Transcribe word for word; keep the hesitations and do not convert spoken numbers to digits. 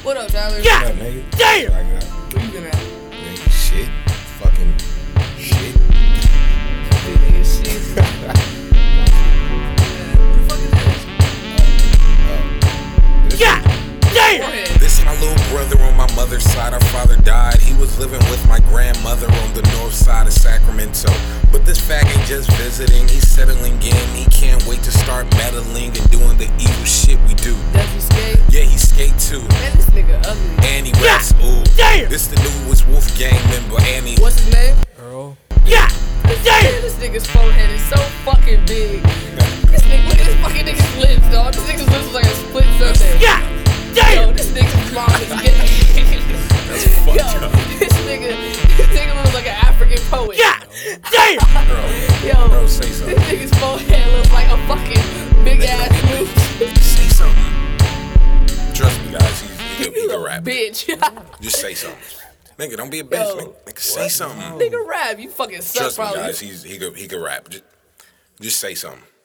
What up, Tyler? Yeah! What up, nigga? Damn! What you been at? Nigga, shit. Fucking shit. Nigga, shit. What the fuck is this? Yeah! Damn! This is my little brother on my mother's side. Our father died. He was living with my grandmother on the north side of Sacramento. But this fag ain't just visiting, he's settling in. He can't wait to start meddling and doing the evil shit we do. Does he skate? Yeah, he skate too. Man, this nigga ugly. And he raps, ooh. Damn! This the newest Wolfgang member, and he. What's his name? Earl. Yeah! Man, Damn! this nigga's forehead is so fucking big. This nigga, look at this fucking nigga's lips, dog. This nigga's lips is like a split Sunday. Yeah! Yo, Damn! this nigga's mom is gay. That's fucked Yo, up. this nigga, this nigga looks like an African poet. Yeah! Damn! Bro, Yo, bro, say this something. nigga's forehead looks like a fucking big ass moose. Say something. Trust me, guys. He's, he, he, he can rap. Bitch. Just say something. Nigga, don't be a bitch. Yo. Nigga, nigga, say something. Nigga rap, you fucking suck Trust me, probably. guys. He's he could he could rap. Just, just say something.